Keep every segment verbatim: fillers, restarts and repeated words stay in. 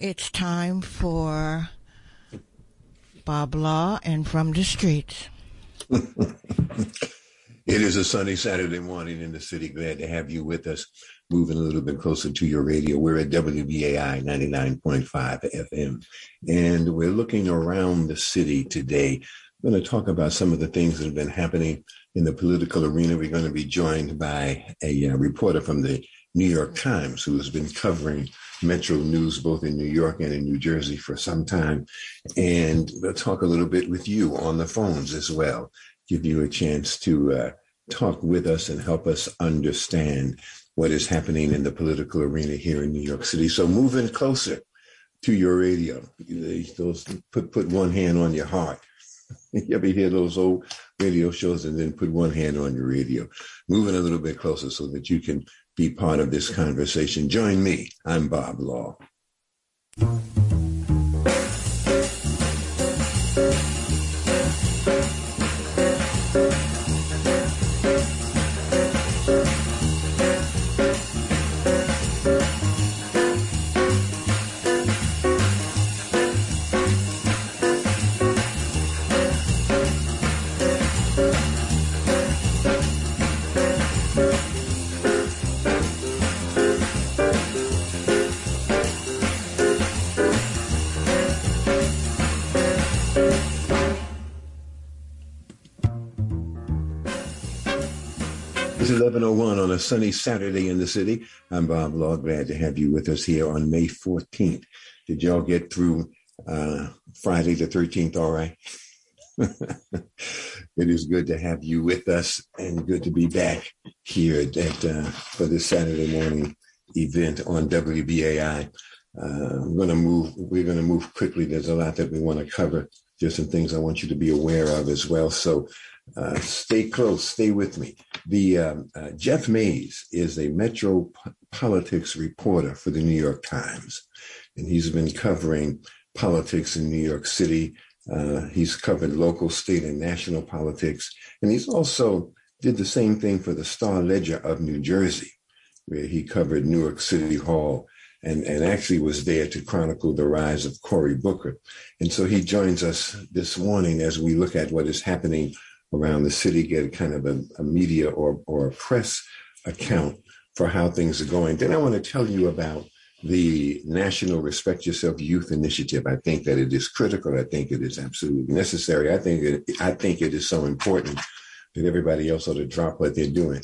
It's time for Bob Law and From the Streets. It is a sunny Saturday morning in the city. Glad to have you with us, moving a little bit closer to your radio. We're at W B A I ninety-nine point five F M, and we're looking around the city today. We're going to talk about some of the things that have been happening in the political arena. We're going to be joined by a uh, reporter from the New York Times who has been covering Metro News both in New York and in New Jersey for some time. And we'll talk a little bit with you on the phones as well, give you a chance to uh, talk with us and help us understand what is happening in the political arena here in New York City. So moving closer to your radio, those put, put one hand on your heart. You ever hear those old radio shows and then put one hand on your radio? Moving a little bit closer so that you can be part of this conversation. Join me. I'm Bob Law. eleven oh one on a sunny Saturday in the city. I'm Bob Law. Glad to have you with us here on May fourteenth. Did y'all get through uh, Friday the thirteenth all right? It is good to have you with us and good to be back here at, uh, for this Saturday morning event on W B A I. Uh, I'm going to move. We're going to move quickly. There's a lot that we want to cover. There's some things I want you to be aware of as well. So uh, stay close. Stay with me. The um, uh, Jeff Mays is a metro p- politics reporter for the New York Times, and he's been covering politics in New York City. Uh, he's covered local, state, and national politics, and he's also did the same thing for the Star Ledger of New Jersey, where he covered Newark City Hall and, and actually was there to chronicle the rise of Cory Booker. And so he joins us this morning as we look at what is happening around the city, get kind of a, a media or, or a press account for how things are going. Then I want to tell you about the National Respect Yourself Youth Initiative. I think that it is critical. I think it is absolutely necessary. I think it, I think it is so important that everybody else ought to drop what they're doing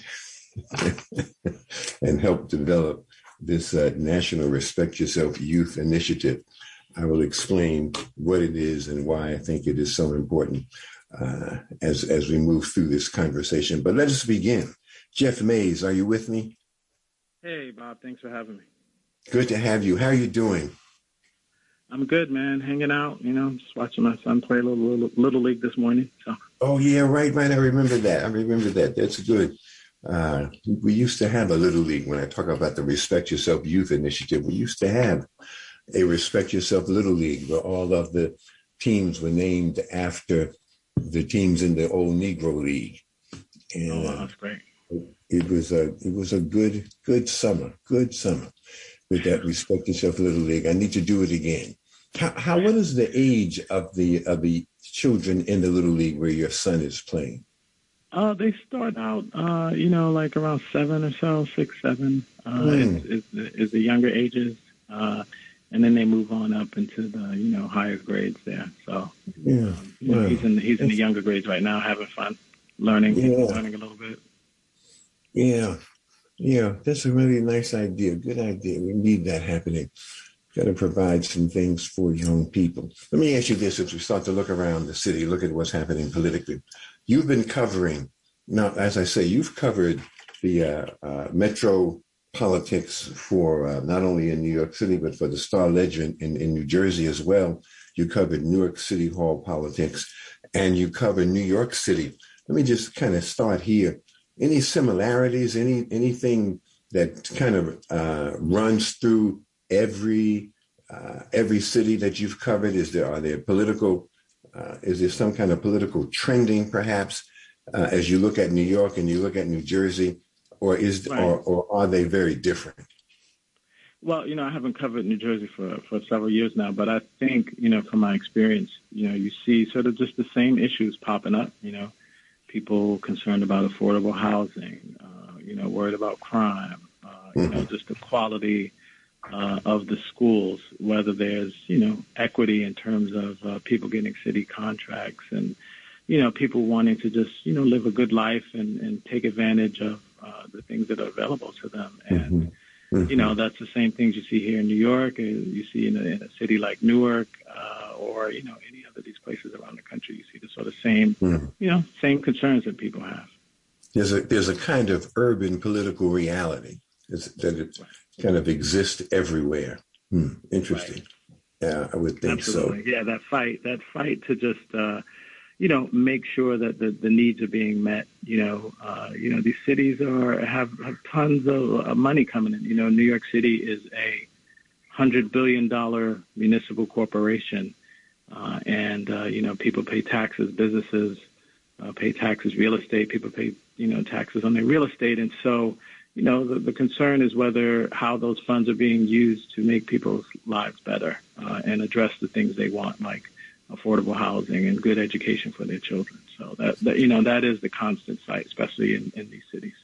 and help develop this uh, National Respect Yourself Youth Initiative. I will explain what it is and why I think it is so important uh, as, as we move through this conversation. But let us begin. Jeff Mays, are you with me? Hey, Bob. Thanks for having me. Good to have you. How are you doing? I'm good, man. Hanging out, you know, just watching my son play a little, little, little league this morning. So. Oh, yeah, right, right. I remember that. I remember that. That's good. Uh, we used to have a Little League. When I talk about the Respect Yourself Youth Initiative, we used to have a Respect Yourself Little League where all of the teams were named after the teams in the old Negro League. And, oh, wow, that's great. It was a it was a good good summer, good summer with that Respect Yourself Little League. I need to do it again. How, how what is the age of the of the children in the Little League where your son is playing? Uh, they start out, uh, you know, like around seven or so, six, seven, uh, mm. is, is, is the younger ages. Uh, and then they move on up into the, you know, higher grades there. So, yeah, um, you know, yeah. he's in he's in the younger grades right now, having fun, learning, yeah. learning a little bit. Yeah, yeah, that's a really nice idea. Good idea. We need that happening. Got to provide some things for young people. Let me ask you this: as we start to look around the city, look at what's happening politically. You've been covering, now, as I say, you've covered the uh, uh, metro politics for uh, not only in New York City, but for the Star Ledger in, in, in New Jersey as well. You covered Newark City Hall politics, and you covered New York City. Let me just kind of start here. Any similarities, any anything that kind of uh, runs through every uh, every city that you've covered? Is there, are there political Uh, is there some kind of political trending, perhaps, uh, as you look at New York and you look at New Jersey, or is right. or, or are they very different? Well, you know, I haven't covered New Jersey for, for several years now, but I think, you know, from my experience, you know, you see sort of just the same issues popping up, you know, people concerned about affordable housing, uh, you know, worried about crime, uh, you know, just the quality uh, of the schools, whether there's, you know, equity in terms of uh, people getting city contracts and, you know, people wanting to just, you know, live a good life and, and take advantage of uh, the things that are available to them. And, Mm-hmm. Mm-hmm. you know, that's the same things you see here in New York, you see in a, in a city like Newark, uh, or, you know, any other of these places around the country. You see the sort of same, mm-hmm. you know, same concerns that people have. There's a there's a kind of urban political reality it's, that it right. kind of exists everywhere. Hmm. Interesting. Right. Yeah, I would think Absolutely. so. Yeah, that fight, that fight to just, uh, you know, make sure that the, the needs are being met. You know, uh, you know, these cities are have, have tons of uh, money coming in. You know, New York City is a hundred billion dollar municipal corporation, uh, and uh, you know, people pay taxes, businesses uh, pay taxes, real estate. People pay, you know, taxes on their real estate, and so, you know, the, the concern is whether how those funds are being used to make people's lives better uh, and address the things they want, like affordable housing and good education for their children. So that, that you know, that is the constant fight, especially in, in these cities.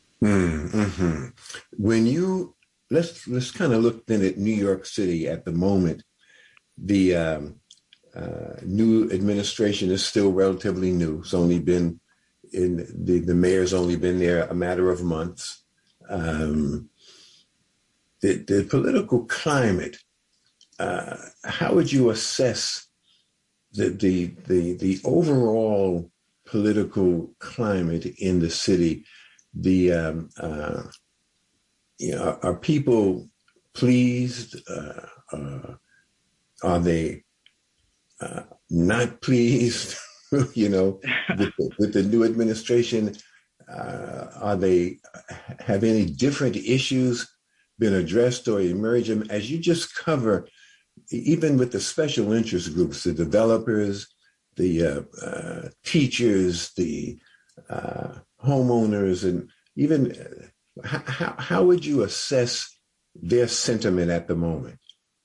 Mm-hmm. When you let's let's kind of look then at New York City at the moment. The um, uh, new administration is still relatively new. It's only been in the the mayor's only been there a matter of months. Um, the the political climate. Uh, how would you assess The, the the the overall political climate in the city? The um, uh, you know, are, are people pleased? Uh, uh, are they uh, not pleased? you know, with the, with the new administration, uh, are they have any different issues been addressed or emerged? As you just cover. Even with the special interest groups, the developers, the uh, uh, teachers, the uh, homeowners, and even uh, how, how would you assess their sentiment at the moment?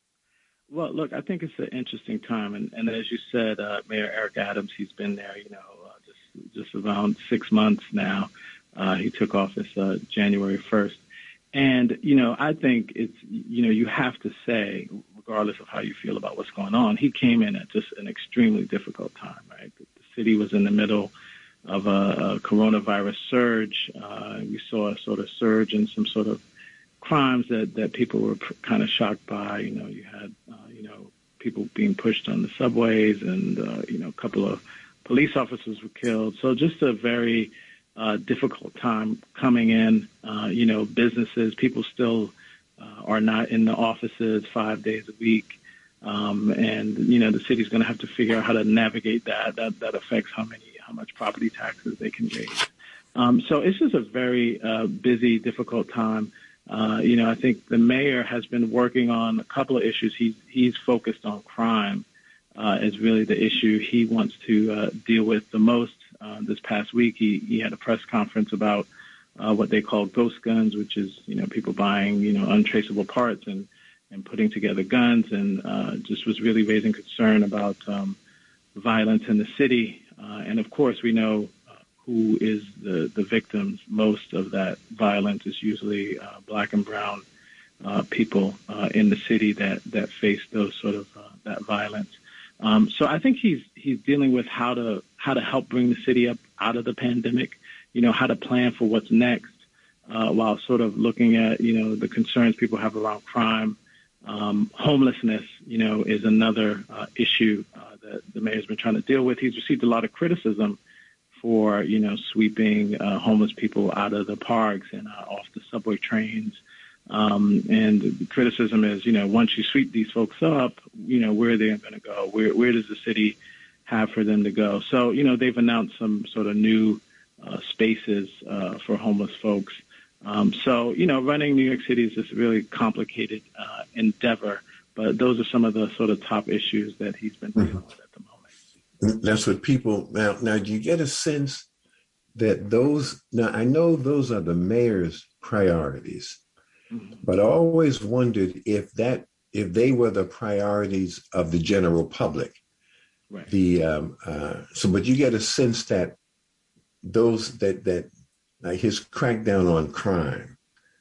Well, look, I think it's an interesting time. And, and as you said, uh, Mayor Eric Adams, he's been there, you know, uh, just, just around six months now. Uh, he took office uh, January first. And, you know, I think it's, you know, you have to say, regardless of how you feel about what's going on, he came in at just an extremely difficult time, right? The, the city was in the middle of a, a coronavirus surge. Uh, we saw a sort of surge in some sort of crimes that, that people were pr- kind of shocked by. You know, you had, uh, you know, people being pushed on the subways and, uh, you know, a couple of police officers were killed. So just a very uh, difficult time coming in. Uh, you know, businesses, people still Uh, are not in the offices five days a week. Um, and, you know, the city's going to have to figure out how to navigate that. That that affects how many, how much property taxes they can raise. Um, so it's just a very uh, busy, difficult time. Uh, you know, I think the mayor has been working on a couple of issues. He's, he's focused on crime uh, is really the issue he wants to uh, deal with the most. Uh, this past week, he, he had a press conference about Uh, what they call ghost guns, which is, you know, people buying, you know, untraceable parts and, and putting together guns, and uh, just was really raising concern about um, violence in the city. Uh, and, of course, we know uh, who is the, the victims. Most of that violence is usually uh, black and brown uh, people uh, in the city that, that face those sort of uh, that violence. Um, so I think he's he's dealing with how to how to help bring the city up out of the pandemic. You know, how to plan for what's next uh, while sort of looking at, you know, the concerns people have around crime. Um, homelessness, you know, is another uh, issue uh, that the mayor's been trying to deal with. He's received a lot of criticism for, you know, sweeping uh, homeless people out of the parks and uh, off the subway trains. Um, and the criticism is, you know, once you sweep these folks up, you know, where are they going to go? Where, where does the city have for them to go? So, you know, they've announced some sort of new Uh, spaces uh, for homeless folks. Um, so, you know, running New York City is just a really complicated uh, endeavor, but those are some of the sort of top issues that he's been dealing mm-hmm. with at the moment. That's what people, now, now, do you get a sense that those, now I know those are the mayor's priorities, Mm-hmm. But I always wondered if that if they were the priorities of the general public. Right. The um, uh, so, but you get a sense that those that that uh, his crackdown on crime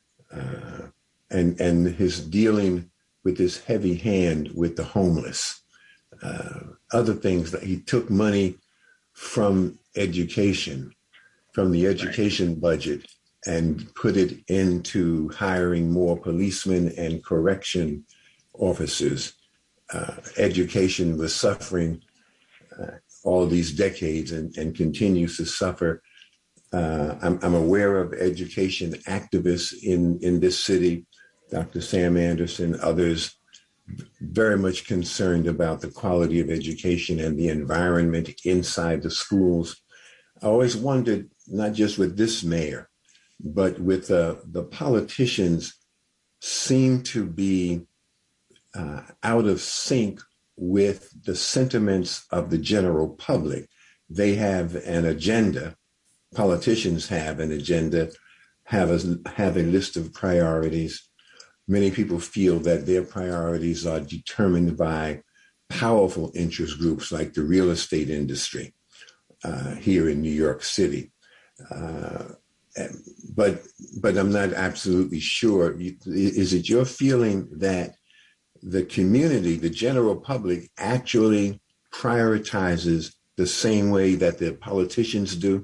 uh, and and his dealing with this heavy hand with the homeless, uh, other things that he took money from education, from the education right. budget, and put it into hiring more policemen and correction officers. Uh, education was suffering uh, all these decades and, and continues to suffer. Uh, I'm, I'm aware of education activists in, in this city, Doctor Sam Anderson, others, very much concerned about the quality of education and the environment inside the schools. I always wondered, not just with this mayor, but with uh, the politicians seem to be uh, out of sync with the sentiments of the general public. They have an agenda. Politicians have an agenda, have a, have a list of priorities. Many people feel that their priorities are determined by powerful interest groups like the real estate industry uh, here in New York City. Uh, but but I'm not absolutely sure. Is it your feeling that the community, the general public, actually prioritizes the same way that the politicians do?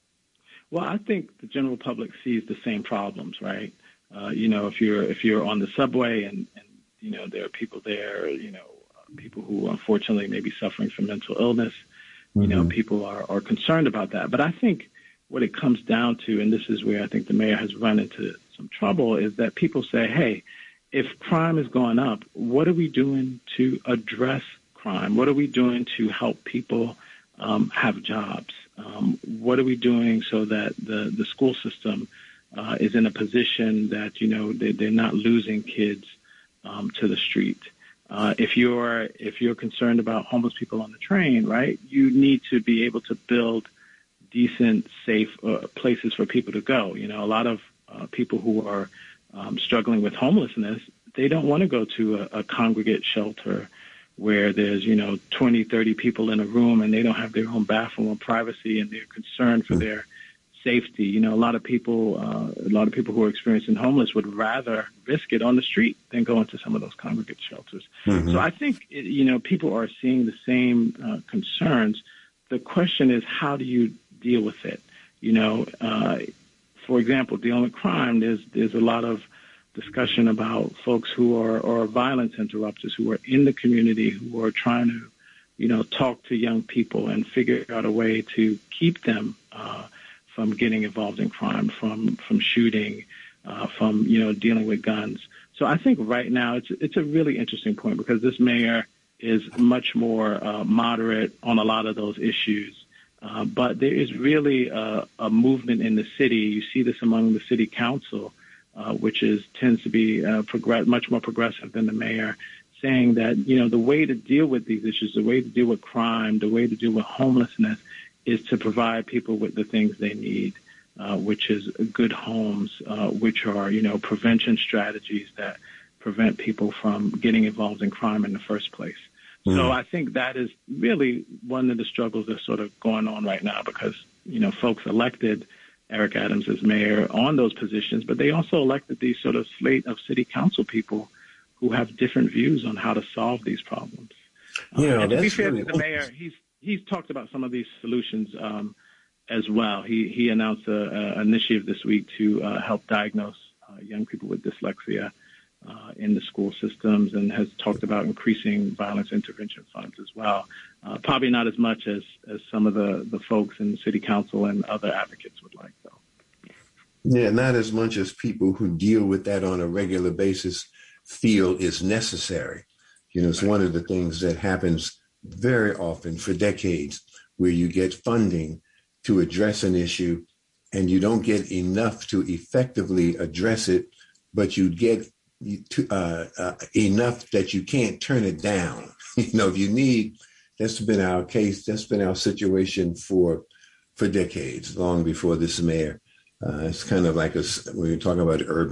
Well, I think the general public sees the same problems, right? Uh, you know, if you're if you're on the subway and, and you know there are people there, you know, people who unfortunately may be suffering from mental illness, you mm-hmm. know, people are, are concerned about that. But I think what it comes down to, and this is where I think the mayor has run into some trouble, is that people say, hey, if crime is going up, what are we doing to address crime? What are we doing to help people um, have jobs? Um, what are we doing so that the, the school system uh, is in a position that, you know, they, they're not losing kids um, to the street? Uh, if you're if you're concerned about homeless people on the train, right, you need to be able to build decent, safe uh, places for people to go. You know, a lot of uh, people who are um, struggling with homelessness, they don't want to go to a, a congregate shelter where there's, you know, twenty, thirty people in a room and they don't have their own bathroom or privacy and they're concerned for their safety. You know, a lot of people, uh, a lot of people who are experiencing homeless would rather risk it on the street than go into some of those congregate shelters. Mm-hmm. So I think, it, you know, people are seeing the same uh, concerns. The question is, how do you deal with it? You know, uh, for example, dealing with crime, there's there's a lot of discussion about folks who are, are violence interrupters, who are in the community, who are trying to, you know, talk to young people and figure out a way to keep them uh, from getting involved in crime, from from shooting, uh, from, you know, dealing with guns. So I think right now it's it's a really interesting point because this mayor is much more uh, moderate on a lot of those issues. Uh, but there is really a, a movement in the city. You see this among the city council, uh, which is tends to be uh, progress, much more progressive than the mayor, saying that, you know, the way to deal with these issues, the way to deal with crime, the way to deal with homelessness is to provide people with the things they need, uh, which is good homes, uh, which are, you know, prevention strategies that prevent people from getting involved in crime in the first place. Mm. So I think that is really one of the struggles that's sort of going on right now because, you know, folks elected Eric Adams as mayor on those positions, but they also elected these sort of slate of city council people who have different views on how to solve these problems. Yeah, uh, and to be fair really to the mayor, he's he's talked about some of these solutions um, as well. He he announced an initiative this week to uh, help diagnose uh, young people with dyslexia uh, in the school systems, and has talked about increasing violence intervention funds as well. Uh, probably not as much as, as some of the, the folks in city council and other advocates would like, though. Yeah, not as much as people who deal with that on a regular basis feel is necessary. You know, it's one of the things that happens very often for decades, where you get funding to address an issue and you don't get enough to effectively address it, but you get to, uh, uh, enough that you can't turn it down. You know, if you need, that's been our case, that's been our situation for for decades, long before this mayor. Uh, it's kind of like a, when you're talking about urban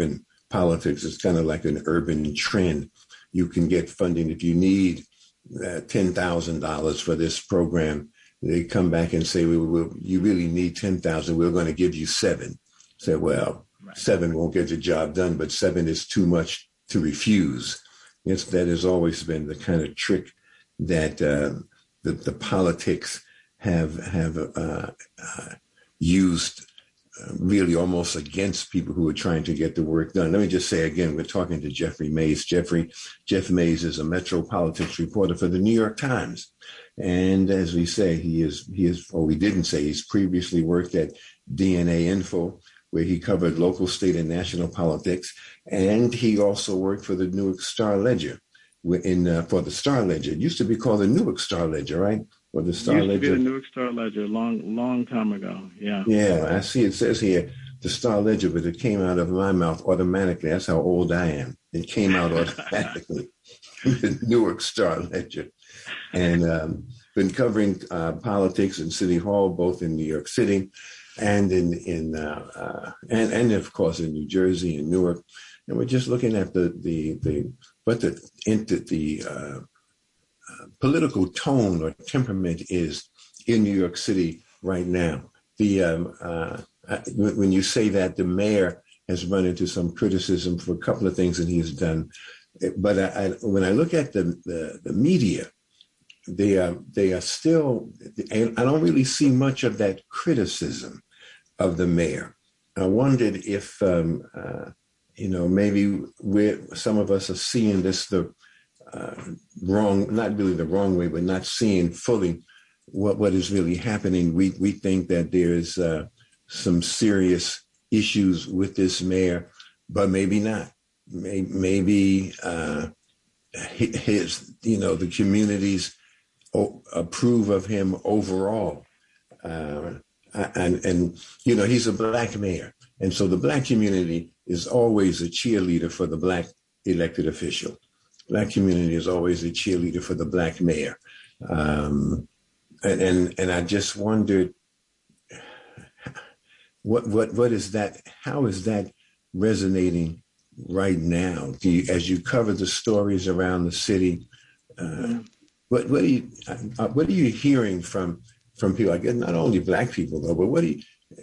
politics. It's kind of like an urban trend. You can get funding if you need uh, ten thousand dollars for this program. They come back and say, we will, you really need ten thousand dollars. We're going to give you seven. Say, well, right. Seven won't get the job done, but seven is too much to refuse. Yes, that has always been the kind of trick that uh, the, the politics have have uh, uh, used uh, really almost against people who are trying to get the work done. Let me just say again, we're talking to Jeffrey Mays. Jeffrey, Jeff Mays is a Metro politics reporter for the New York Times. And as we say, he is, he is, or we didn't say, he's previously worked at D N A Info, where he covered local, state, and national politics. And he also worked for the Newark Star Ledger. In uh, for the Star Ledger. It used to be called the Newark Star Ledger, right? Or the Star Ledger. It used Ledger. to be the Newark Star Ledger, long, long time ago. Yeah. Yeah, I see. It says here the Star Ledger, but it came out of my mouth automatically. That's how old I am. It came out automatically. The Newark Star Ledger, and um, been covering uh, politics in City Hall, both in New York City and in in uh, uh, and and of course in New Jersey and Newark. And we're just looking at the the the what the into the uh, uh, political tone or temperament is in New York City right now. The um, uh, when you say that the mayor has run into some criticism for a couple of things that he has done, but I, I, when I look at the the, the media, they are they are still. I don't really see much of that criticism of the mayor. I wondered if. Um, uh, You know, maybe we're, some of us are seeing this the uh, wrong, not really the wrong way, but not seeing fully what, what is really happening. We we think that there's uh, some serious issues with this mayor, but maybe not. Maybe, maybe uh, his, you know, the communities approve of him overall. Uh, and, and, you know, he's a Black mayor. And so the Black community is always a cheerleader for the Black elected official. Black community is always a cheerleader for the Black mayor. Um, and, and and I just wondered, what what what is that? How is that resonating right now? Do you, as you cover the stories around the city, uh, what what are you uh, what are you hearing from from people? I guess not only Black people though, but what are you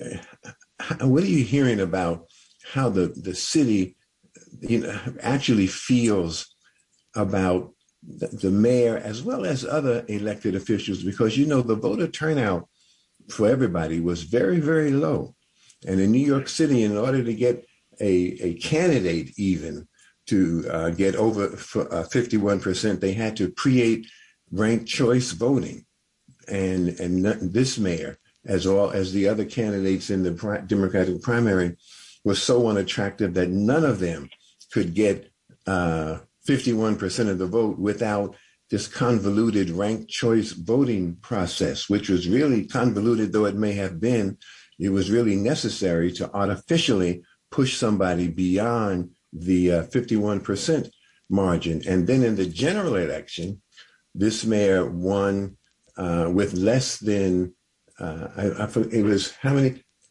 uh, what are you hearing about how the, the city, you know, actually feels about the, the mayor as well as other elected officials? Because, you know, the voter turnout for everybody was very, very low. And in New York City, in order to get a, a candidate even to uh, get over uh, fifty-one percent, they had to create ranked choice voting. And, and this mayor, as all as the other candidates in the pri- Democratic primary, was so unattractive that none of them could get uh, fifty-one percent of the vote without this convoluted ranked choice voting process, which was really convoluted, though it may have been. It was really necessary to artificially push somebody beyond the uh, fifty-one percent margin. And then in the general election, this mayor won uh, with less than, uh, I, I, it was how many,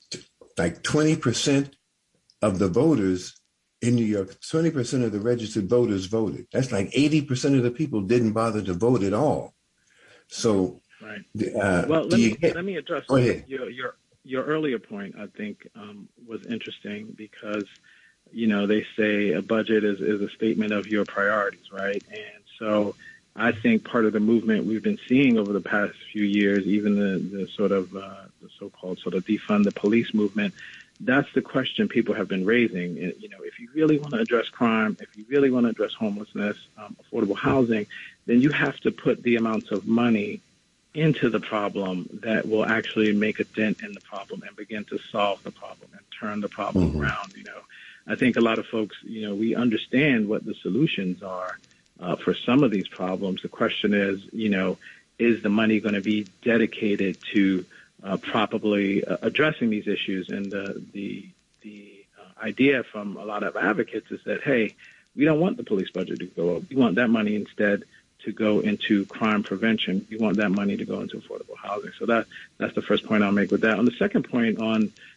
like twenty percent of the voters in New York, twenty percent of the registered voters voted. That's like eighty percent of the people didn't bother to vote at all. So, right. Uh, well, let me, get, let me address your, your, your earlier point, I think, um, was interesting because, you know, they say a budget is, is a statement of your priorities, right? And so I think part of the movement we've been seeing over the past few years, even the, the sort of uh, the so-called sort of defund the police movement, that's the question people have been raising. You know, if you really want to address crime, if you really want to address homelessness, um, affordable housing, then you have to put the amounts of money into the problem that will actually make a dent in the problem and begin to solve the problem and turn the problem mm-hmm. around. You know, I think a lot of folks, you know, we understand what the solutions are uh, for some of these problems. The question is, you know, is the money going to be dedicated to Uh, properly uh, addressing these issues? And the the the uh, idea from a lot of advocates is that, hey, we don't want the police budget to go up. We want that money instead to go into crime prevention. We want that money to go into affordable housing. So that that's the first point I'll make with that. On the second point on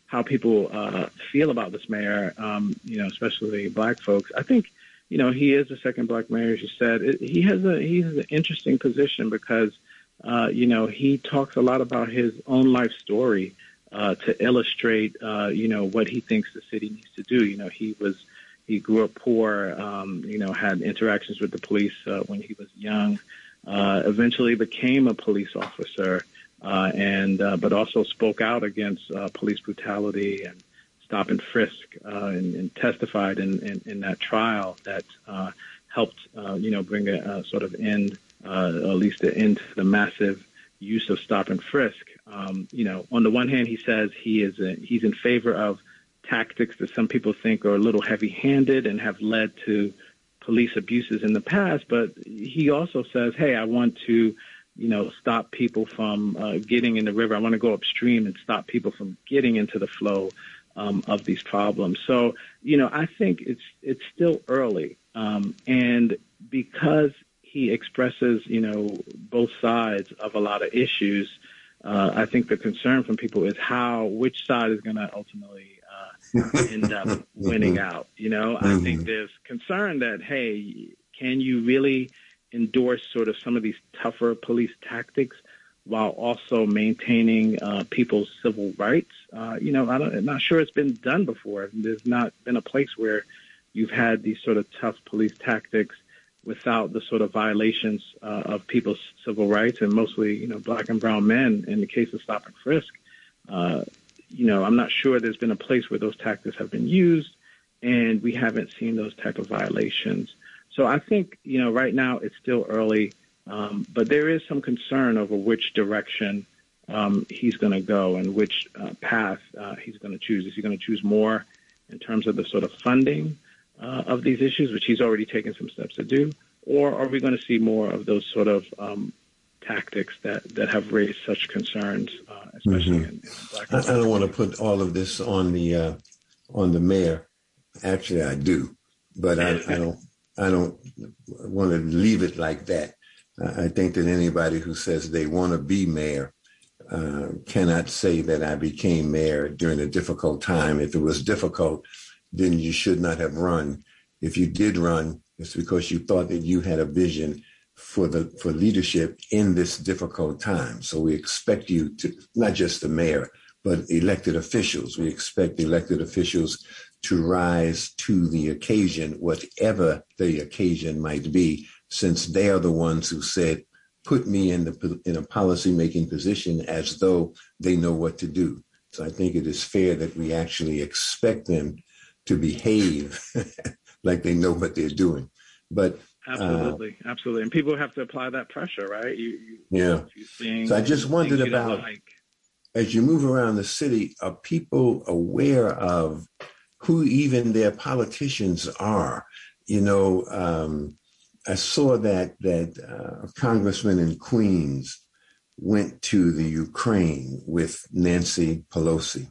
how people uh, feel about this mayor, um, you know, especially black folks. I think, you know, he is the second black mayor, as you said. It, he has a he has an interesting position because, uh, you know, he talks a lot about his own life story uh, to illustrate, uh, you know, what he thinks the city needs to do. You know, he was he grew up poor, um, you know, had interactions with the police uh, when he was young, uh, eventually became a police officer. Uh, and uh, but also spoke out against uh, police brutality and stop and frisk, uh, and, and testified in, in, in that trial that uh, helped, uh, you know, bring a, a sort of end, uh, or at least an end to the massive use of stop and frisk. Um, you know, on the one hand, he says he is a, he's in favor of tactics that some people think are a little heavy-handed and have led to police abuses in the past, but he also says, hey, I want to you know, stop people from uh, getting in the river. I want to go upstream and stop people from getting into the flow um, of these problems. So, you know, I think it's it's still early. Um, and because he expresses, you know, both sides of a lot of issues, uh, I think the concern from people is how, which side is going to ultimately uh, end up winning out. You know, mm-hmm. I think there's concern that, hey, can you really endorse sort of some of these tougher police tactics while also maintaining uh, people's civil rights? Uh, you know, I don't, I'm not sure it's been done before. There's not been a place where you've had these sort of tough police tactics without the sort of violations uh, of people's civil rights, and mostly, you know, black and brown men in the case of stop and frisk. Uh, you know, I'm not sure there's been a place where those tactics have been used, and we haven't seen those type of violations. So I think, you know, right now it's still early, um, but there is some concern over which direction um, he's going to go and which uh, path uh, he's going to choose. Is he going to choose more in terms of the sort of funding uh, of these issues, which he's already taken some steps to do, or are we going to see more of those sort of um, tactics that, that have raised such concerns, uh, especially mm-hmm. in, in Black I, I don't want to put all of this on the uh, on the mayor. Actually, I do, but I, I don't. I don't want to leave it like that. I think that anybody who says they want to be mayor uh, cannot say that I became mayor during a difficult time. If it was difficult, then you should not have run. If you did run, it's because you thought that you had a vision for the for leadership in this difficult time. So we expect you to, not just the mayor, but elected officials. We expect elected officials to rise to the occasion, whatever the occasion might be, since they are the ones who said, put me in the in a policy-making position as though they know what to do. So I think it is fair that we actually expect them to behave like they know what they're doing. But absolutely, uh, absolutely, and people have to apply that pressure, right? You, you, yeah. Seeing, so I just wondered about, like. as you move around the city, are people aware of who even their politicians are? You know, um, I saw that that uh, a congressman in Queens went to the Ukraine with Nancy Pelosi,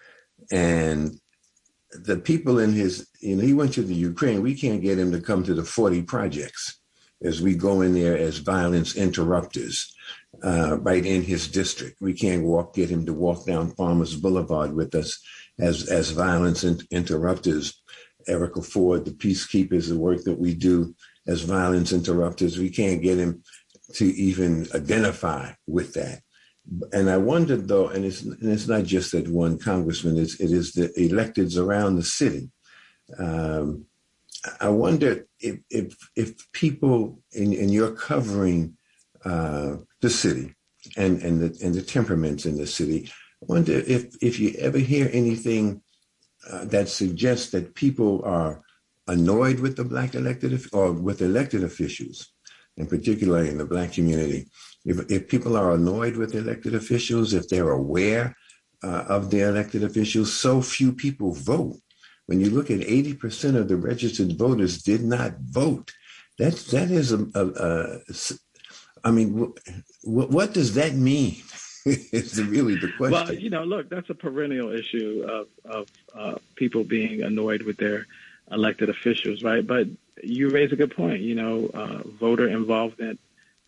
and the people in his, you know, he went to the Ukraine. We can't get him to come to the forty projects as we go in there as violence interrupters, uh, right in his district. We can't walk, get him to walk down Farmers Boulevard with us as as violence in, interrupters. Erica Ford, the peacekeepers, the work that we do as violence interrupters, we can't get him to even identify with that. And I wondered, though, and it's, and it's not just that one congressman, it's, it is the electeds around the city. Um, I wonder if if, if people, in, in your covering uh, the city and, and, the, and the temperaments in the city, I wonder if, if you ever hear anything uh, that suggests that people are annoyed with the Black elected or with elected officials, and particularly in the Black community. If, if people are annoyed with elected officials, if they're aware uh, of their elected officials, so few people vote. When you look at eighty percent of the registered voters did not vote. That, that is a, a, a I mean, w- what does that mean? It's really the question. Well, you know, look, that's a perennial issue of, of uh, people being annoyed with their elected officials, right? But you raise a good point. You know, uh, voter involvement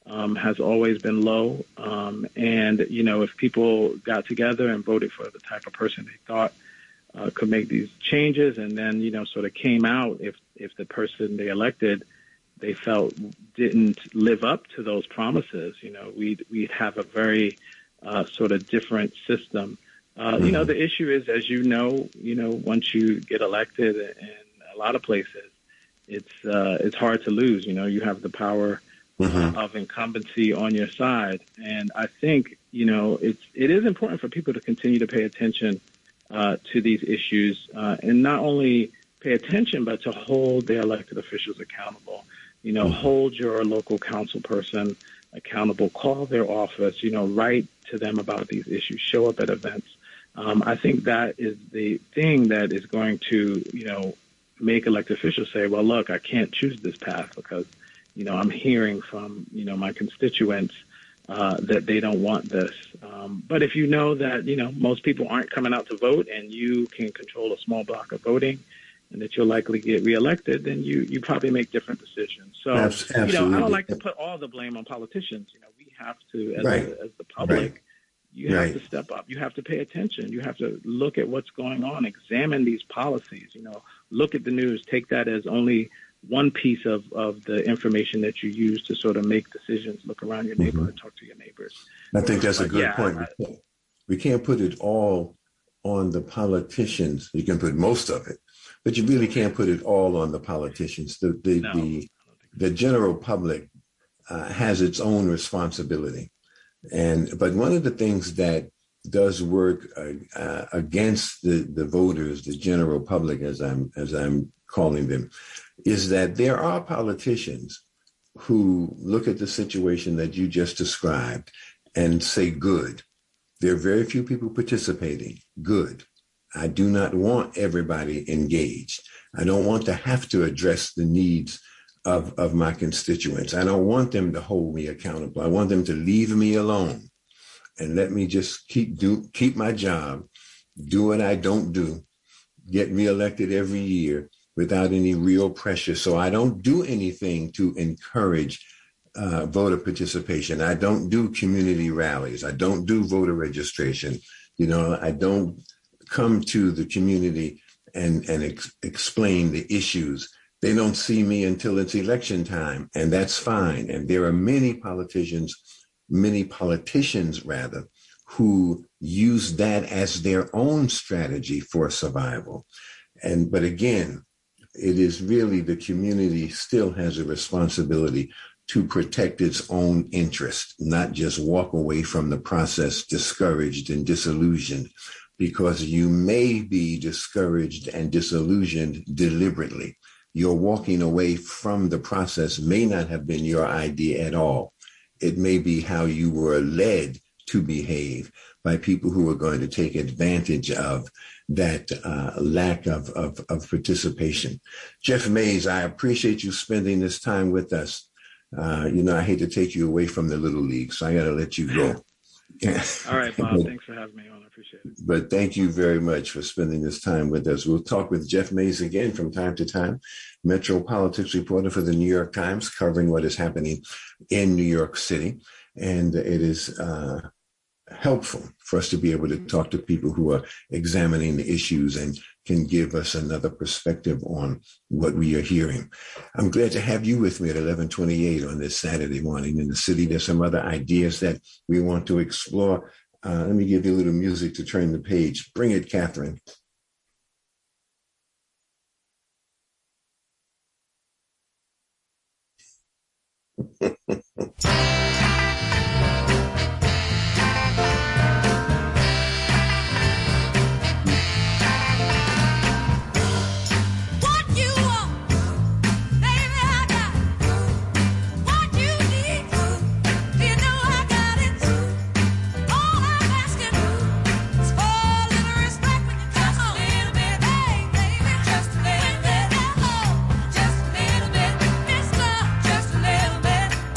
um, has always been low. Um, and, you know, if people got together and voted for the type of person they thought uh, could make these changes and then, you know, sort of came out if, if the person they elected they felt didn't live up to those promises, you know, we'd, we'd have a very uh, sort of different system. Uh, mm-hmm. You know, the issue is, as you know, you know, once you get elected in a lot of places, it's uh, it's hard to lose. You know, you have the power mm-hmm. uh, of incumbency on your side. And I think, you know, it's, it is important for people to continue to pay attention uh, to these issues uh, and not only pay attention, but to hold their elected officials accountable. You know, mm-hmm. hold your local council person accountable, call their office, you know, write to them about these issues, show up at events. Um, I think that is the thing that is going to, you know, make elected officials say, well, look, I can't choose this path because, you know, I'm hearing from, you know, my constituents uh, that they don't want this. Um, but if you know that, you know, most people aren't coming out to vote and you can control a small block of voting and that you'll likely get reelected, then you, you probably make different decisions. So, Absolutely. you know, I don't like to put all the blame on politicians. You know, we have to, as, right. a, as the public, right. you have right. to step up. You have to pay attention. You have to look at what's going on, examine these policies, you know, look at the news, take that as only one piece of, of the information that you use to sort of make decisions, look around your neighborhood, mm-hmm. talk to your neighbors. I think that's but a good yeah, point. I, we, can't, we can't put it all on the politicians. You can put most of it, but you really can't put it all on the politicians. The, the, no, the, the general public uh, has its own responsibility. And but one of the things that does work uh, uh, against the, the voters, the general public, as I'm as I'm calling them, is that there are politicians who look at the situation that you just described and say, good. There are very few people participating. Good. I do not want everybody engaged. I don't want to have to address the needs Of, of my constituents. I don't want them to hold me accountable. I want them to leave me alone and let me just keep do keep my job, do what I don't do, get reelected every year without any real pressure. So I don't do anything to encourage uh, voter participation. I don't do community rallies. I don't do voter registration. You know, I don't come to the community and, and ex- explain the issues. They don't see me until it's election time, and that's fine. And there are many politicians, many politicians rather, who use that as their own strategy for survival. And but again, it is really the community still has a responsibility to protect its own interest, not just walk away from the process discouraged and disillusioned, because you may be discouraged and disillusioned deliberately. Your walking away from the process may not have been your idea at all. It may be how you were led to behave by people who are going to take advantage of that uh, lack of, of, of participation. Jeff Mays, I appreciate you spending this time with us. Uh, you know, I hate to take you away from the Little League, so I got to let you go. All right, Bob. Thanks for having me on. I appreciate it. But thank you very much for spending this time with us. We'll talk with Jeff Mays again from time to time, Metro Politics reporter for the New York Times, covering what is happening in New York City. And it is uh, helpful for us to be able to talk to people who are examining the issues and can give us another perspective on what we are hearing. I'm glad to have you with me at eleven twenty-eight on this Saturday morning in the city. There's some other ideas that we want to explore. Uh, let me give you a little music to turn the page. Bring it, Catherine. Just a little bit,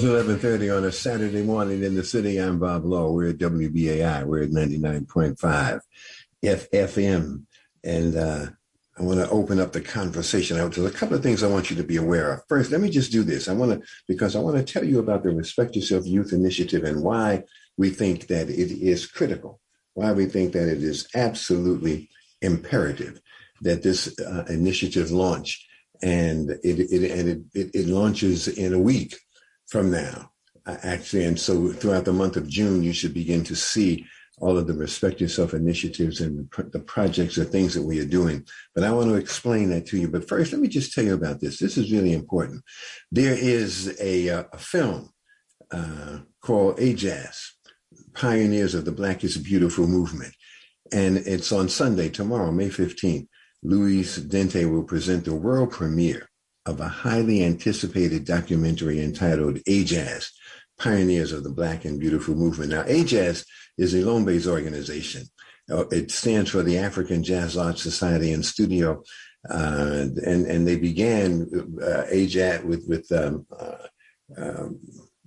eleven thirty on a Saturday morning in the city. I'm Bob Law. We're at W B A I. We're at ninety-nine point five F M. And uh, I want to open up the conversation. There's a couple of things I want you to be aware of. First, let me just do this. I want to, because I want to tell you about the Respect Yourself Youth Initiative and why we think that it is critical, why we think that it is absolutely imperative that this uh, initiative launch. And it, it and it, it, it launches in a week from now, actually. And so throughout the month of June, you should begin to see all of the Respect Yourself initiatives and the, the projects or things that we are doing. But I want to explain that to you. But first, let me just tell you about this. This is really important. There is a, a film uh, called AJAZ, Pioneers of the Black is Beautiful movement. And it's on Sunday, tomorrow, May fifteenth. Luis Dente will present the world premiere of a highly anticipated documentary entitled AJAZ, Pioneers of the Black and Beautiful Movement. Now, AJAZ is Ilombe's organization. Uh, it stands for the African Jazz Art Society and Studio. Uh, and, and they began uh, AJAZ with, with um, uh, um,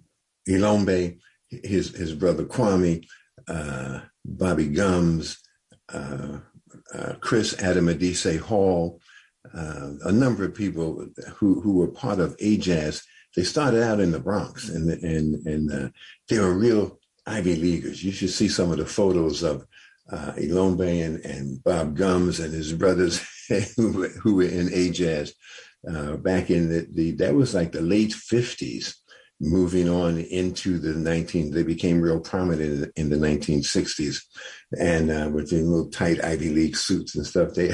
Ilombe, his, his brother Kwame, uh, Bobby Gums, uh, Uh, Chris Adamadise Hall, uh, a number of people who, who were part of AJAZ. They started out in the Bronx, and and and uh, they were real Ivy Leaguers. You should see some of the photos of uh, Ilombe and, and Bob Gums and his brothers who, who were in AJAZ uh, back in the, the, that was like the late fifties. Moving on into the nineteen, they became real prominent in the nineteen sixties, and uh, with their little tight Ivy League suits and stuff. They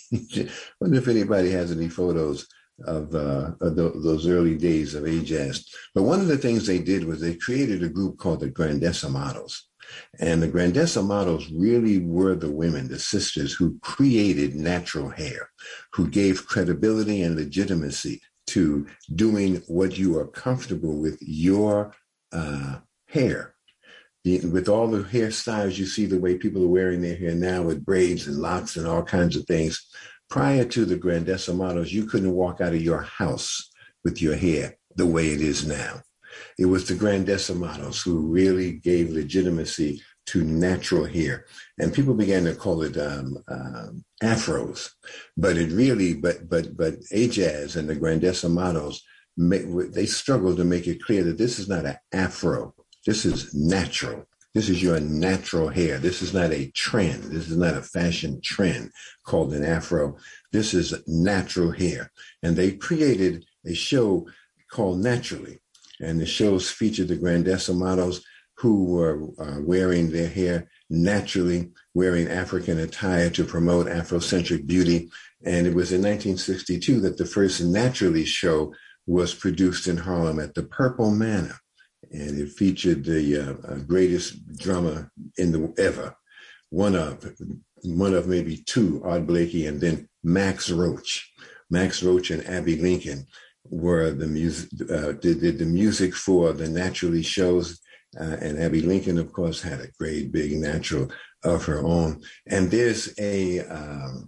wonder if anybody has any photos of, uh, of the, those early days of AJAZ. But one of the things they did was they created a group called the Grandessa Models, and the Grandessa Models really were the women, the sisters who created natural hair, who gave credibility and legitimacy to doing what you are comfortable with your uh, hair. The, with all the hairstyles, you see the way people are wearing their hair now with braids and locks and all kinds of things. Prior to the Grandessa Models, you couldn't walk out of your house with your hair the way it is now. It was the Grandessa Models who really gave legitimacy to natural hair. And people began to call it um, um, afros. But it really, but but but AJAZ and the Grandessa Models, they struggled to make it clear that this is not an afro. This is natural. This is your natural hair. This is not a trend. This is not a fashion trend called an afro. This is natural hair. And they created a show called Naturally. And the shows featured the Grandessa Models who were uh, wearing their hair naturally, wearing African attire to promote Afrocentric beauty. And it was in nineteen sixty-two that the first Naturally show was produced in Harlem at the Purple Manor. And it featured the uh, greatest drummer in the ever, one of, one of maybe two, Art Blakey, and then Max Roach. Max Roach and Abbey Lincoln were the music, uh, did, did the music for the Naturally shows. Uh, and Abbey Lincoln, of course, had a great big natural of her own. And there's a um,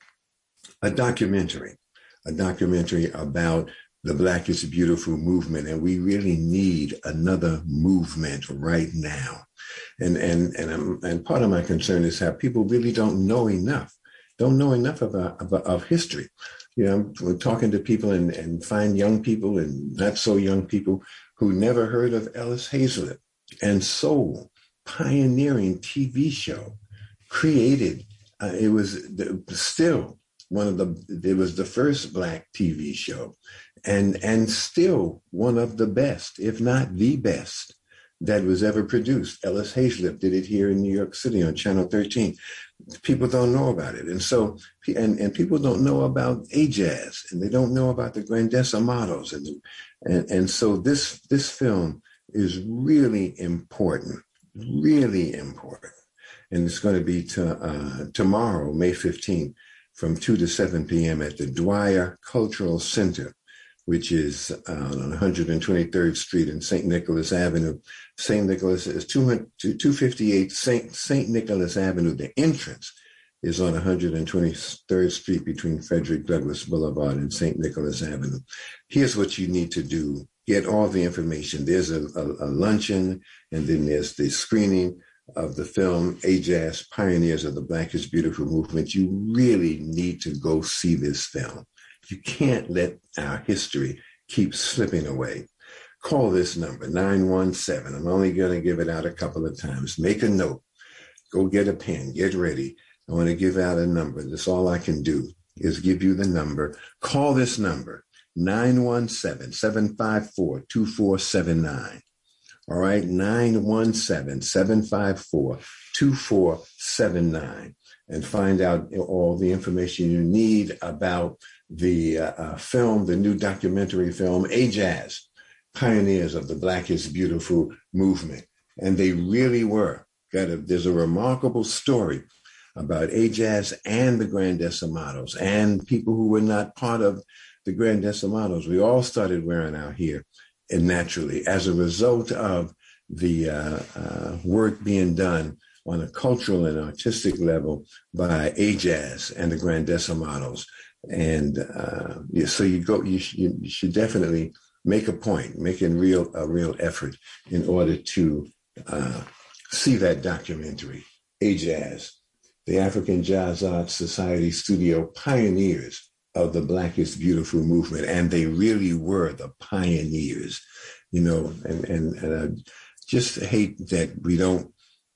a documentary, a documentary about the Black is Beautiful movement, and we really need another movement right now. And and and um, and part of my concern is how people really don't know enough, don't know enough about, about of history. You know, we're talking to people and, and find young people and not so young people who never heard of Ellis Hazlett and Soul, pioneering T V show, created. Uh, it was the, still one of the. It was the first Black T V show, and and still one of the best, if not the best, that was ever produced. Ellis Hazlett did it here in New York City on Channel thirteen. People don't know about it, and so and and people don't know about AJAZ, and they don't know about the Grandessa Models, and and and so this this film is really important, really important. And it's going to be to, uh, tomorrow, May fifteenth, from two to seven p.m. at the Dwyer Cultural Center, which is uh, on one hundred twenty-third Street and Saint Nicholas Avenue. Saint Nicholas is two fifty-eight Saint Saint Nicholas Avenue. The entrance is on one hundred twenty-third Street between Frederick Douglass Boulevard and Saint Nicholas Avenue. Here's what you need to do get all the information. There's a, a, a luncheon, and then there's the screening of the film, Ajaz, Pioneers of the Black is Beautiful movement. You really need to go see this film. You can't let our history keep slipping away. Call this number, nine one seven. I'm only going to give it out a couple of times. Make a note. Go get a pen. Get ready. I want to give out a number. That's all I can do is give you the number. Call this number, nine one seven, seven five four, two four seven nine. All right, nine one seven, seven five four, two four seven nine. And find out all the information you need about the uh, uh, film, the new documentary film, Ajaz, Pioneers of the Black is Beautiful movement. And they really were. Got a, there's a remarkable story about Ajaz and the Grand Decimados and people who were not part of the Grand Decimados. We all started wearing our hair, and naturally, as a result of the uh, uh, work being done on a cultural and artistic level by Ajaz and the Grand Decimados. And uh, yeah, so you go, you, sh- you should definitely make a point, make a real, a real effort in order to uh, see that documentary, Ajaz, the African Jazz Arts Society Studio Pioneers of the Black is Beautiful movement. And they really were the pioneers, you know, and, and, and I just hate that we don't